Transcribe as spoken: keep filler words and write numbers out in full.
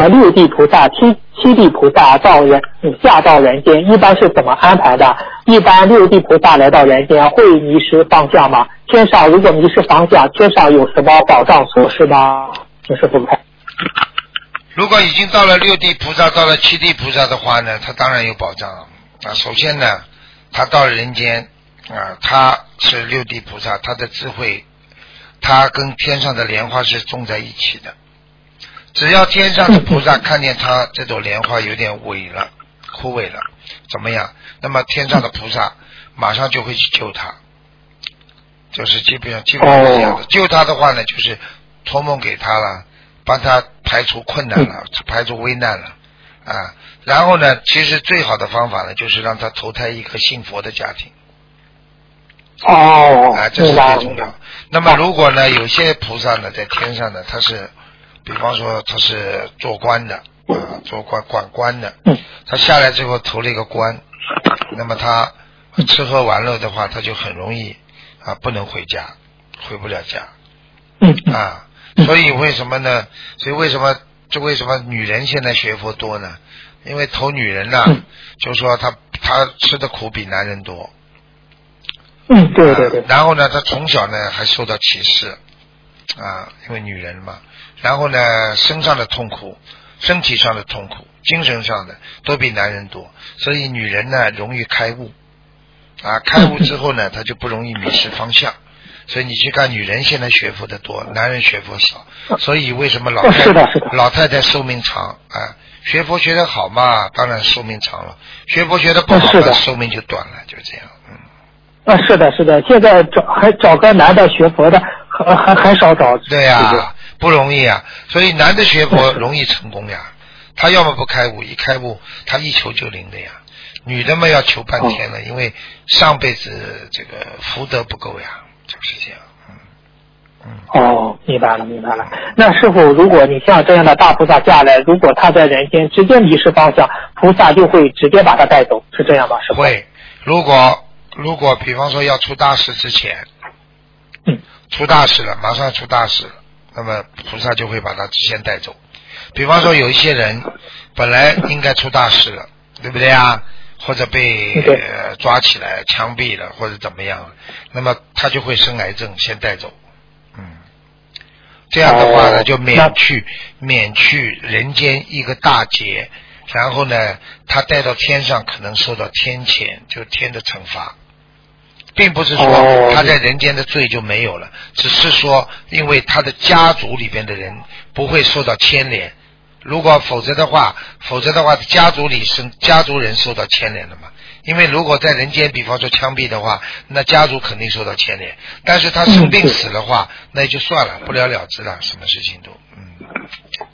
呃六地菩萨、七七地菩萨到人下到人间，一般是怎么安排的？一般六地菩萨来到人间会迷失方向吗？天上如果迷失方向，天上有什么保障措施吗？请师父开。 如果已经到了六地菩萨，到了七地菩萨的话呢，他当然有保障啊。首先呢，他到了人间啊，他是六地菩萨，他的智慧，他跟天上的莲花是种在一起的。只要天上的菩萨看见他这朵莲花有点萎了、枯萎了，怎么样？那么天上的菩萨马上就会去救他，就是基本上基本上是这样的。救他的话呢，就是托梦给他了，帮他排除困难了，排除危难了啊。然后呢，其实最好的方法呢，就是让他投胎一个信佛的家庭。 哦， 啊，这是最重要。那么如果呢，有些菩萨呢，在天上呢，他是，比方说他是做官的啊，做官管官的，他下来之后投了一个官，那么他吃喝玩乐的话，他就很容易啊，不能回家，回不了家。啊，所以为什么呢？所以为什么这为什么女人现在学佛多呢？因为投女人呢，就是说她她吃的苦比男人多。 嗯，对对对。 啊、然后呢，她从小呢还受到歧视啊，因为女人嘛。然后呢，身上的痛苦、身体上的痛苦、精神上的都比男人多，所以女人呢容易开悟啊，开悟之后呢，她就不容易迷失方向。所以你去看女人现在学佛的多，男人学佛少，所以为什么老太老太太寿命长啊？学佛学得好嘛，当然寿命长了；学佛学得不好嘛，寿命就短了，就这样。嗯。 啊，是的，是的，现在找还找个男的学佛的，还还很少找。 对呀、啊，不容易啊。所以男的学佛容易成功呀，他要么不开悟，一开悟他一求就灵的呀。女的嘛要求半天了，哦、因为上辈子这个福德不够呀。就是这样，嗯嗯。 哦，明白了，明白了。那师傅，如果你像这样的大菩萨下来，如果他在人间直接迷失方向，菩萨就会直接把他带走，是这样吗？师傅？ 会。如果如果比方说要出大事之前， 嗯， 出大事了，马上要出大事了，那么菩萨就会把他先带走。比方说有一些人本来应该出大事了，对不对啊？或者被、呃、抓起来枪毙了，或者怎么样，那么他就会生癌症，先带走。嗯，这样的话呢，哦、就免去免去人间一个大劫，然后呢，他带到天上可能受到天谴，就天的惩罚，并不是说他在人间的罪就没有了，只是说因为他的家族里边的人不会受到牵连。如果否则的话，否则的话，家族里生家族人受到牵连了嘛？因为如果在人间，比方说枪毙的话，那家族肯定受到牵连。但是他生病死的话，那也就算了，不了了之了，什么事情都。